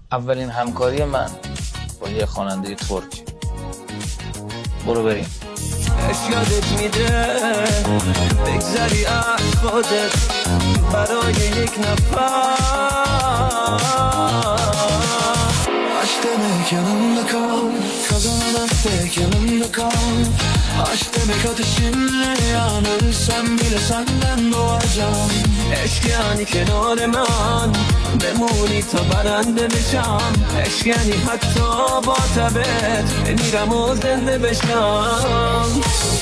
اولین همکاری من با یه خواننده ترک. برو بریم. یادت میده بگذری از خودت برای یک nefes. Aç demek yanımda kal, kazanarak tek yanımda kal. Aç demek ateşinle yanırsam bile senden doğacağım. عشق یعنی کنار من بمونی تا برنده بشم. عشق یعنی حتی با تبت بمیرم و زنده بشم.